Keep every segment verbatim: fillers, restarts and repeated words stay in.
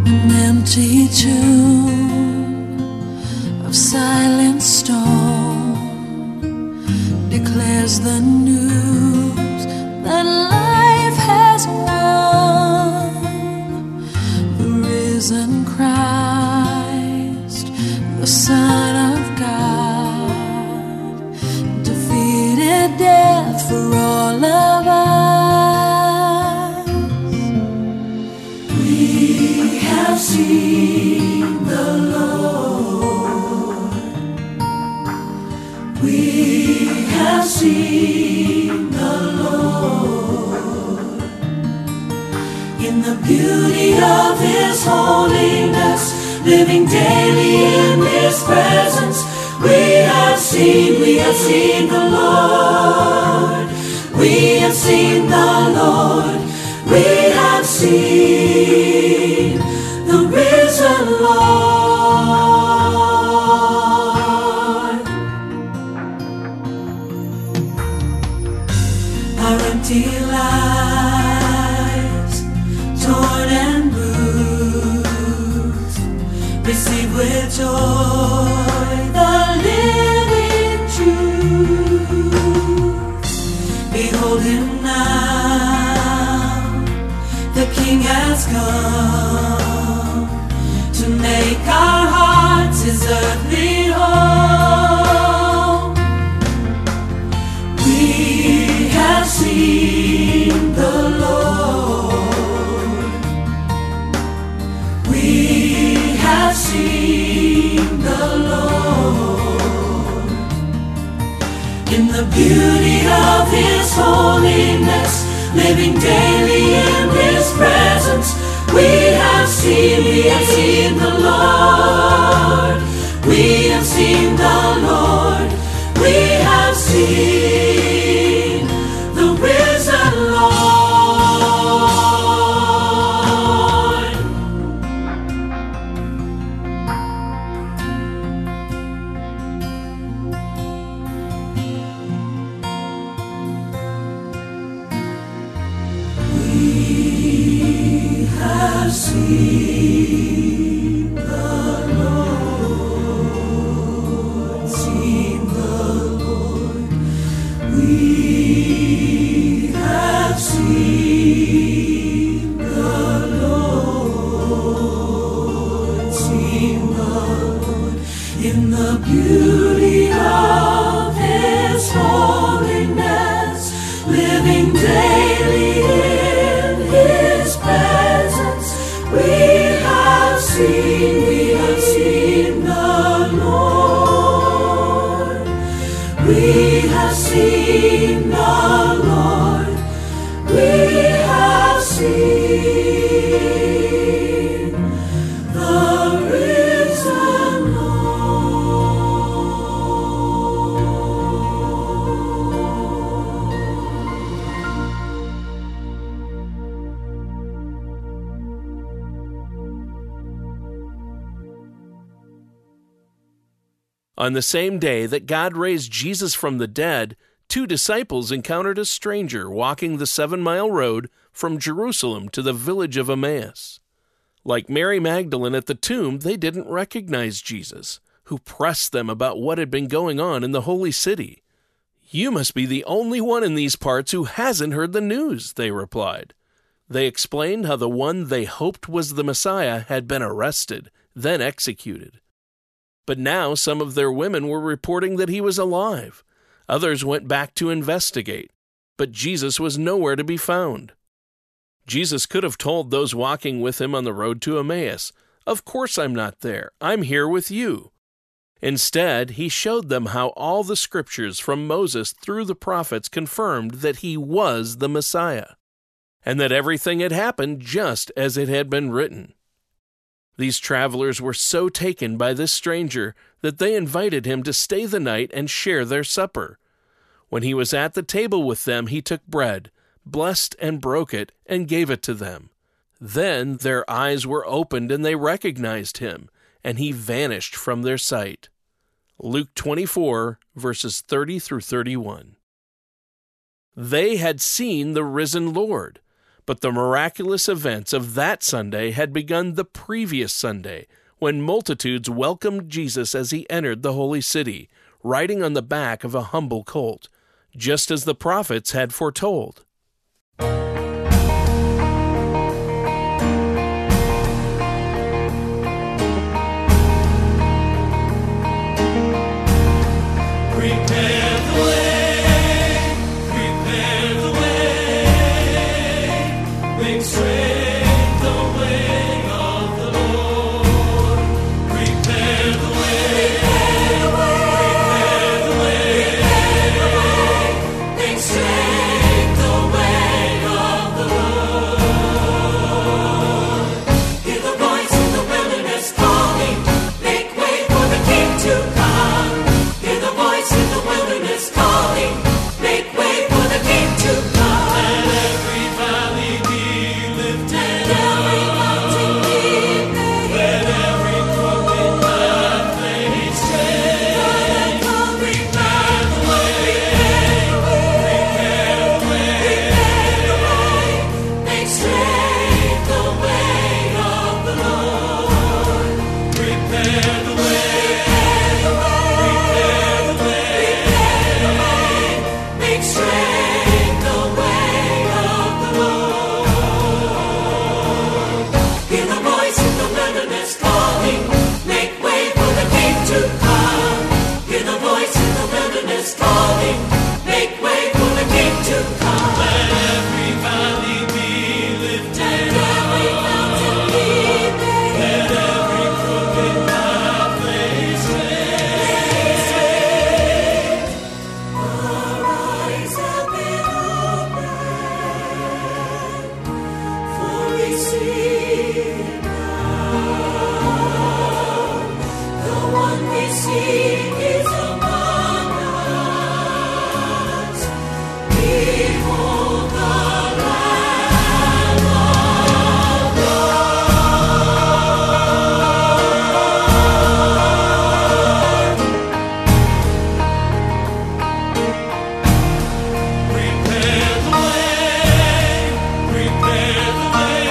An empty tomb of silent stone declares the news that life has won. The risen Christ, the Son of God, defeated death for all of us. We have seen the Lord. We have seen the Lord in the beauty of His holiness, living daily in His presence. We have seen, we have seen the Lord. We have seen the Lord. We have seen the risen Lord. Our empty lives, torn and bruised, receive with joy the living truth. Behold Him now, the King has come to make our hearts His earthly home. We have seen the Lord. We have seen the Lord in the beauty of His holiness, living daily in His presence. We have seen, we have seen the Lord. We have seen the Lord. We have seen the risen Lord. We have seen the Lord, seen the Lord. We have seen the Lord, seen the Lord in the beauty of His holiness, living daily in His presence. We have seen, we have seen the Lord. We have seen the Lord. We have seen the risen On the same day that God raised Jesus from the dead, two disciples encountered a stranger walking the seven-mile road from Jerusalem to the village of Emmaus. Like Mary Magdalene at the tomb, they didn't recognize Jesus, who pressed them about what had been going on in the holy city. "You must be the only one in these parts who hasn't heard the news," they replied. They explained how the one they hoped was the Messiah had been arrested, then executed. But now some of their women were reporting that he was alive. Others went back to investigate, but Jesus was nowhere to be found. Jesus could have told those walking with him on the road to Emmaus, "Of course I'm not there. I'm here with you." Instead, he showed them how all the scriptures from Moses through the prophets confirmed that he was the Messiah, and that everything had happened just as it had been written. These travelers were so taken by this stranger that they invited him to stay the night and share their supper. When he was at the table with them, he took bread, blessed and broke it, and gave it to them. Then their eyes were opened and they recognized him, and he vanished from their sight. Luke twenty-four, verses thirty through thirty-one. They had seen the risen Lord, But the miraculous events of that Sunday had begun the previous Sunday, when multitudes welcomed Jesus as he entered the holy city, riding on the back of a humble colt, just as the prophets had foretold. Prepare the way, prepare the way, make straight the way of the Lord. Prepare the way, prepare the way, prepare the way, make straight the way of the Lord. Hear the voice in the wilderness calling, make way for the King to come. Hear the voice in the wilderness calling, make way for the King to come. Let every valley be lifted, let every mountain be made, let every crooked path made straight. Prepare the way, prepare the way, prepare the way, make straight the way of the Lord. Prepare the way, prepare the way, prepare the way, prepare the way, make straight the way of the Lord. Hear the voice in the wilderness calling, make way for the King to come. Hear the voice in the wilderness calling, make way for the King to come. Let every valley be lifted, let every mountain be made, let every crooked path made straight. Our eyes have been opened, for we see now. The one we seek is among us. Behold the Lamb of Prepare the way, prepare the way,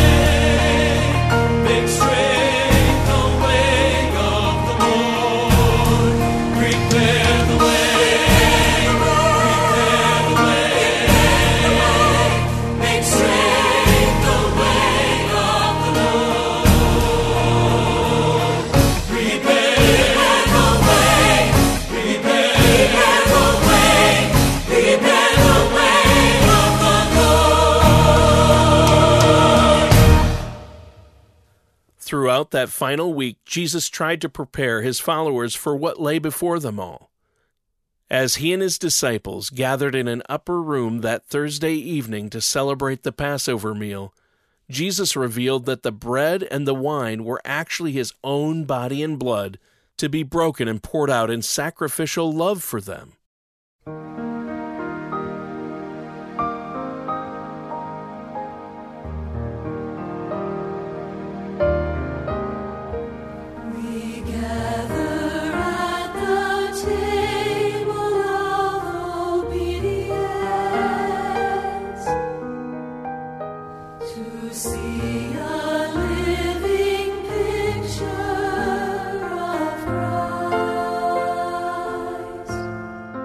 make straight the way of the Lord. Prepare the way, prepare the way, make straight the way of the Lord. Prepare the way, prepare the way, prepare the way of the Lord. Throughout that final week, Jesus tried to prepare his followers for what lay before them all. As he and his disciples gathered in an upper room that Thursday evening to celebrate the Passover meal, Jesus revealed that the bread and the wine were actually his own body and blood to be broken and poured out in sacrificial love for them. We gather at the table of obedience to see a living picture of Christ.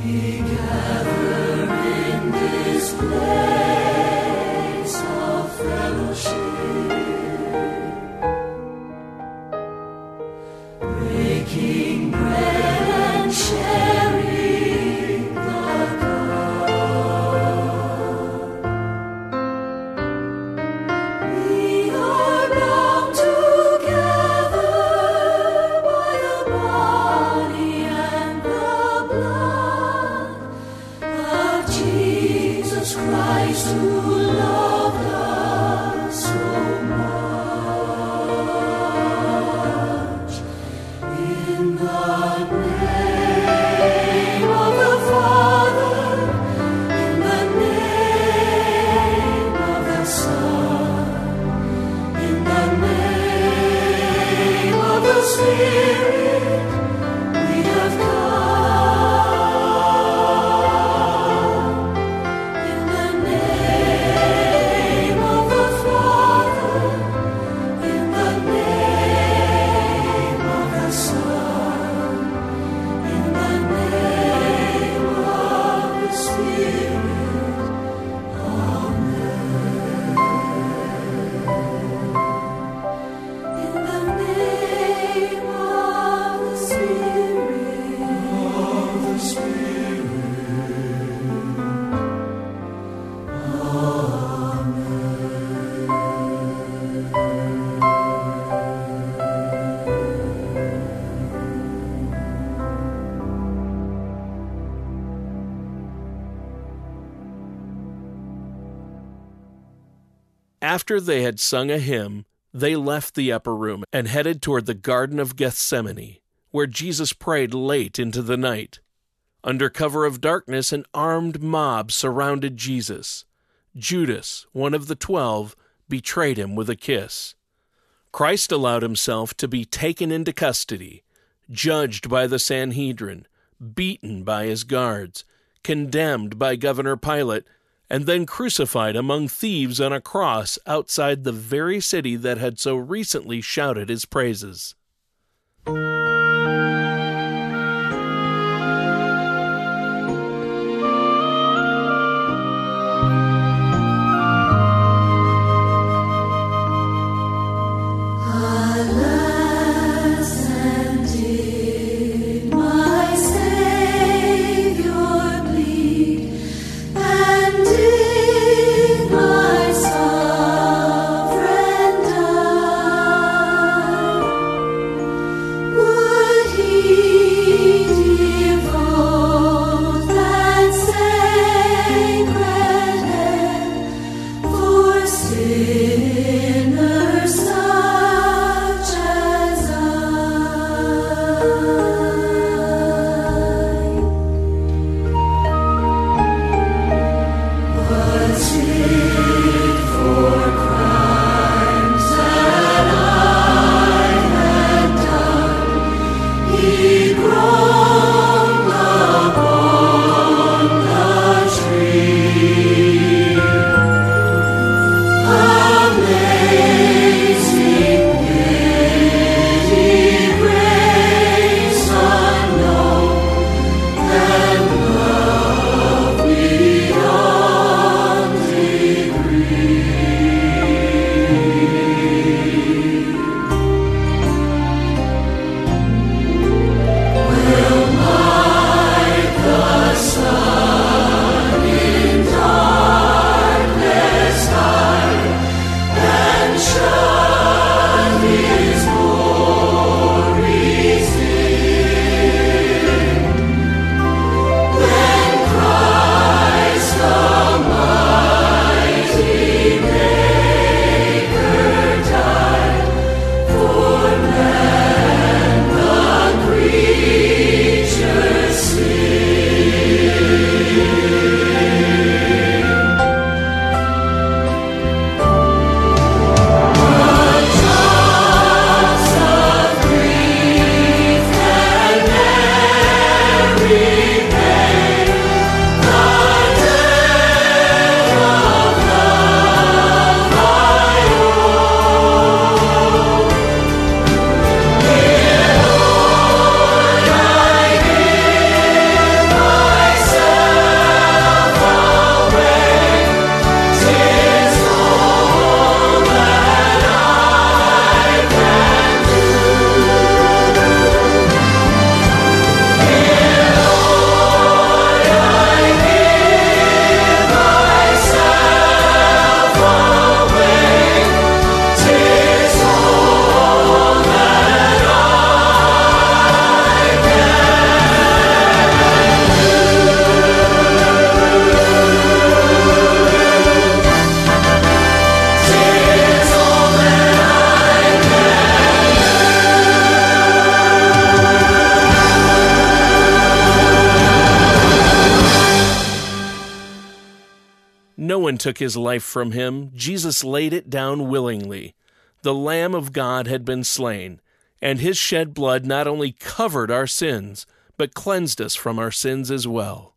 After they had sung a hymn, they left the upper room and headed toward the Garden of Gethsemane, where Jesus prayed late into the night. Under cover of darkness, an armed mob surrounded Jesus. Judas, one of the twelve, betrayed him with a kiss. Christ allowed himself to be taken into custody, judged by the Sanhedrin, beaten by his guards, condemned by Governor Pilate, and then crucified among thieves on a cross outside the very city that had so recently shouted his praises. Would No one took his life from him. Jesus laid it down willingly. The Lamb of God had been slain, and his shed blood not only covered our sins, but cleansed us from our sins as well.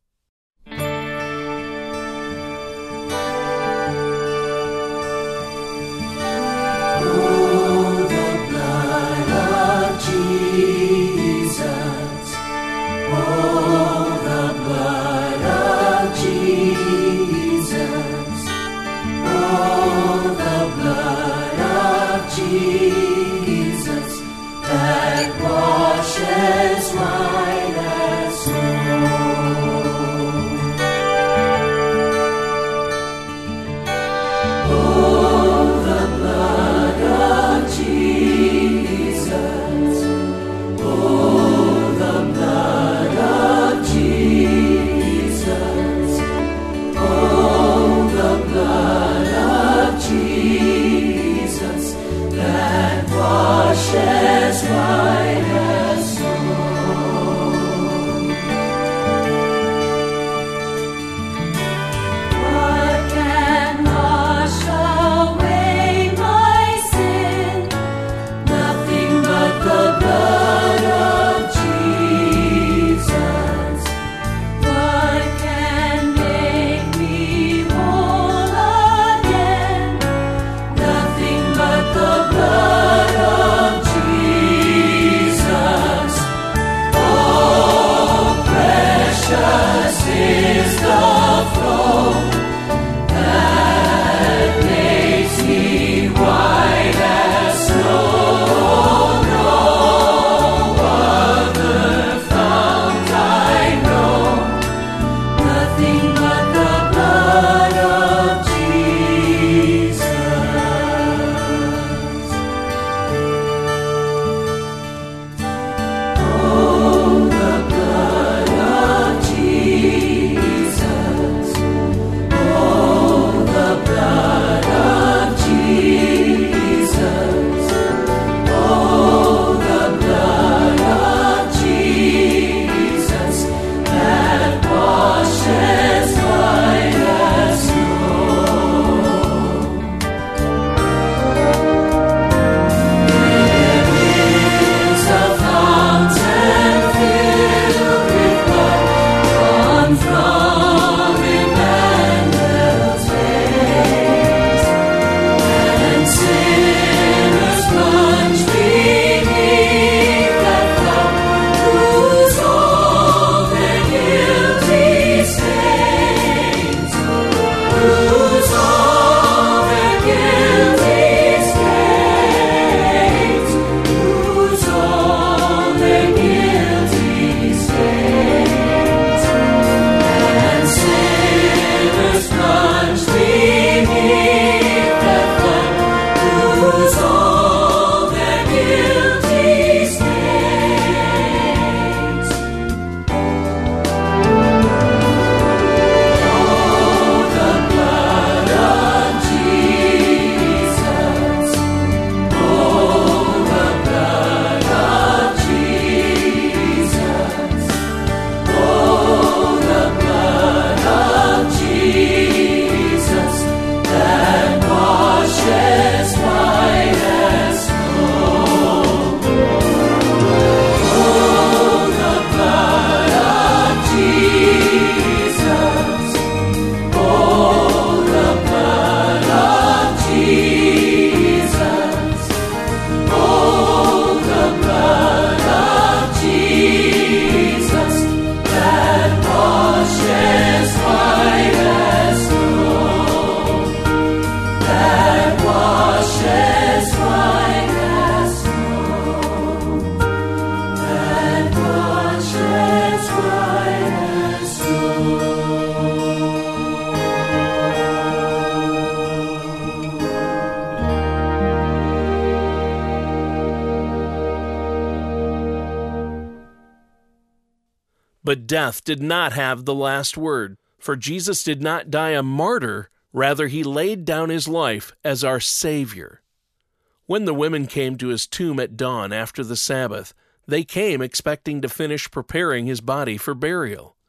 But death did not have the last word, for Jesus did not die a martyr, rather he laid down his life as our Savior. When the women came to his tomb at dawn after the Sabbath, they came expecting to finish preparing his body for burial.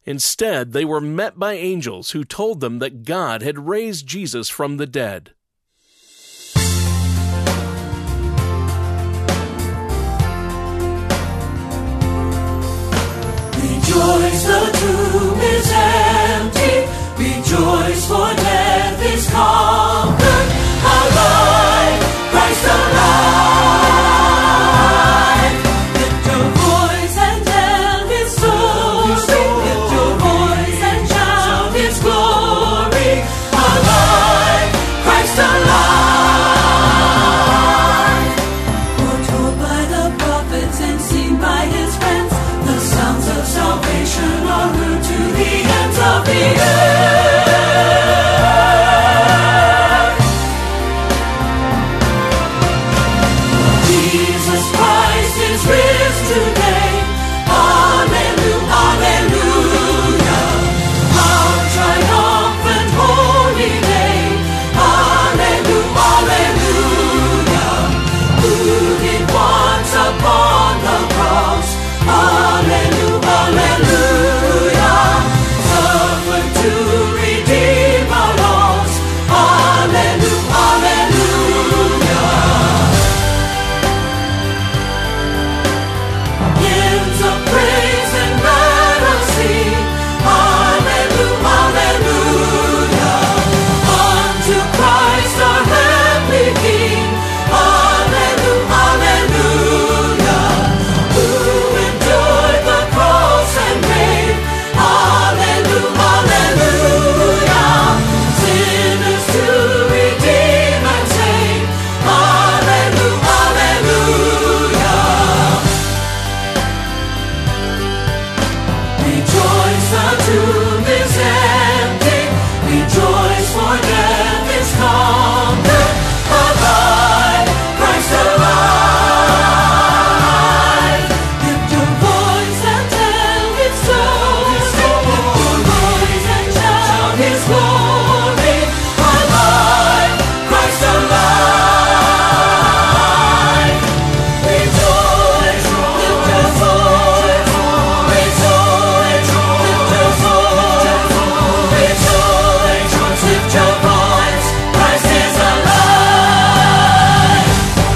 Instead, they were met by angels who told them that God had raised Jesus from the dead. Rejoice, the tomb is empty. Rejoice, for death is conquered. Alive, Christ alive. Lift your voice and tell His story. Lift your voice and shout His glory. Alive, Christ alive. Foretold by the prophets and seen by His friends, the sounds of salvation are heard to the ends of the earth. Jesus Christ is risen today. Hallelujah, hallelujah. Our triumphant holy day. Hallelujah, hallelujah. Who did once upon the cross. Hallelujah, hallelujah. Suffered to redeem our loss. Hallelujah, hallelujah. Hymns of praise and battle sing. Hallelujah, hallelujah. Unto Christ our heavenly King. Hallelujah, hallelujah. Who endured the cross and grave. Hallelujah, hallelujah. Sinners to redeem and save. Hallelujah, hallelujah. Rejoice, the tomb is empty. Rejoice, for death is conquered. Alive, Christ alive. Lift your voice and tell His story. Lift your voice and shout His glory. Alive, Christ alive. Rejoice, lift your voice. Rejoice, lift your voice. Rejoice, lift your voice. Christ is alive.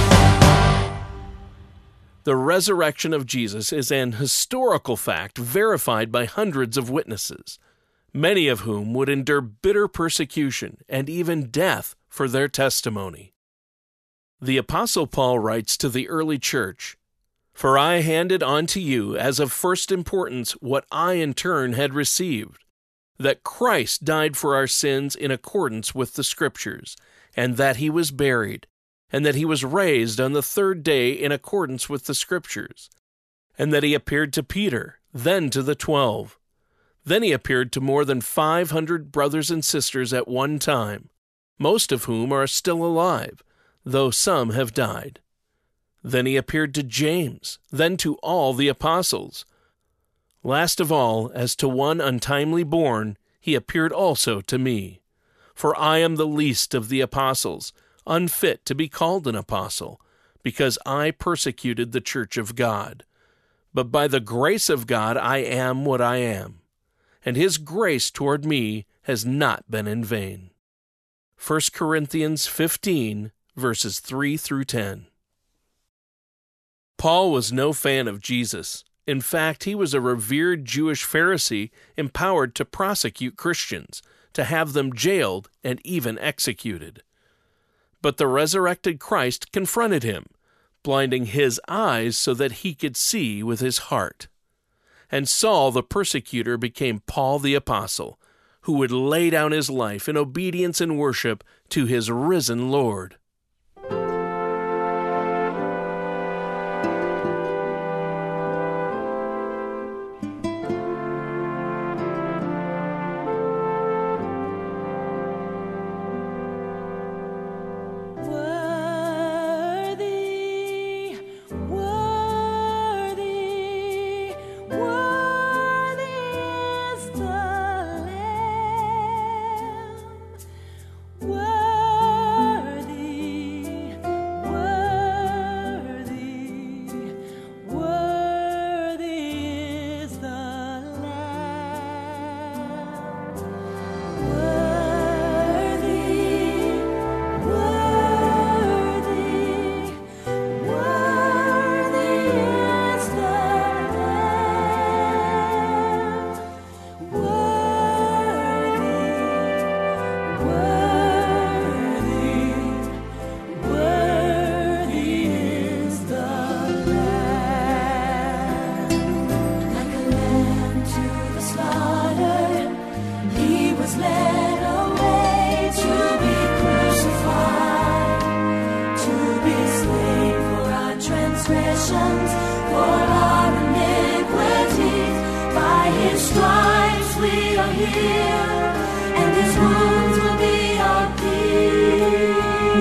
The resurrection of Jesus is an historical fact verified by hundreds of witnesses, many of whom would endure bitter persecution and even death for their testimony. The Apostle Paul writes to the early church, "For I handed on to you as of first importance what I in turn had received, that Christ died for our sins in accordance with the Scriptures, and that He was buried, and that He was raised on the third day in accordance with the Scriptures, and that He appeared to Peter, then to the twelve. Then He appeared to more than five hundred brothers and sisters at one time, most of whom are still alive, though some have died. Then He appeared to James, then to all the apostles. Last of all, as to one untimely born, He appeared also to me. For I am the least of the apostles, unfit to be called an apostle, because I persecuted the church of God. But by the grace of God I am what I am, and His grace toward me has not been in vain." First Corinthians fifteen, verses three through ten. Paul was no fan of Jesus. In fact, he was a revered Jewish Pharisee empowered to prosecute Christians, to have them jailed and even executed. But the resurrected Christ confronted him, blinding his eyes so that he could see with his heart. And Saul the persecutor became Paul the apostle, who would lay down his life in obedience and worship to his risen Lord. Worthy, worthy, worthy is the Lamb. Worthy, stripes we are healed, and his wounds will be our peace.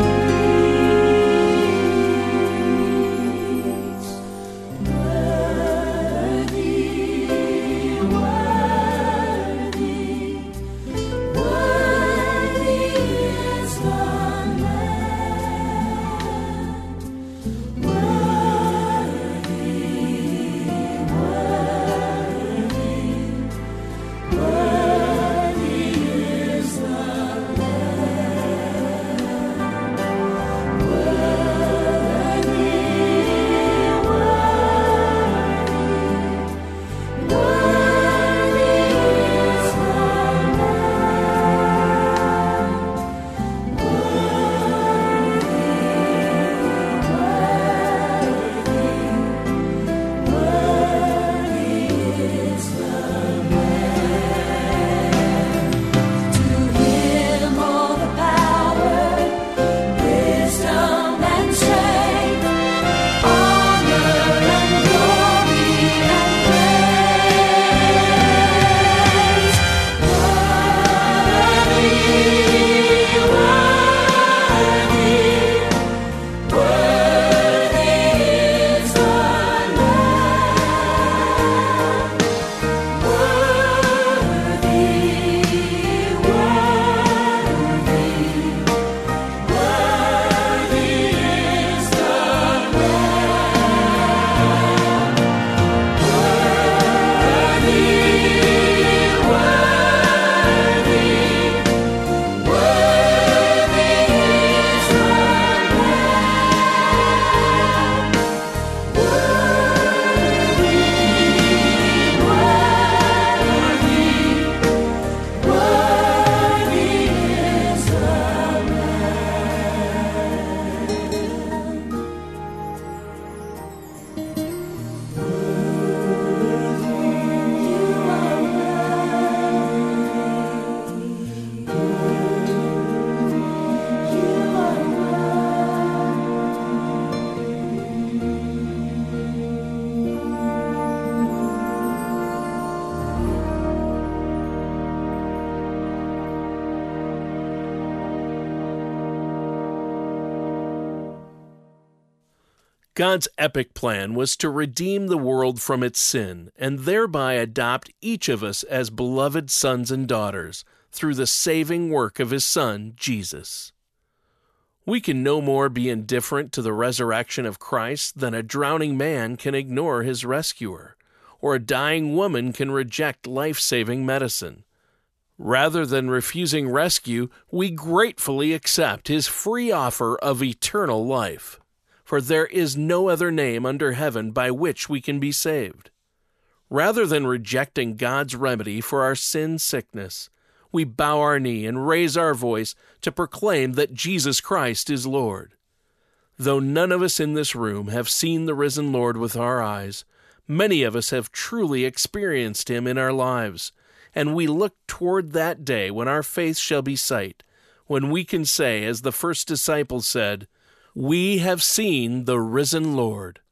God's epic plan was to redeem the world from its sin and thereby adopt each of us as beloved sons and daughters through the saving work of His Son, Jesus. We can no more be indifferent to the resurrection of Christ than a drowning man can ignore his rescuer, or a dying woman can reject life-saving medicine. Rather than refusing rescue, we gratefully accept His free offer of eternal life. For there is no other name under heaven by which we can be saved. Rather than rejecting God's remedy for our sin sickness, we bow our knee and raise our voice to proclaim that Jesus Christ is Lord. Though none of us in this room have seen the risen Lord with our eyes, many of us have truly experienced Him in our lives, and we look toward that day when our faith shall be sight, when we can say, as the first disciples said, "We have seen the risen Lord."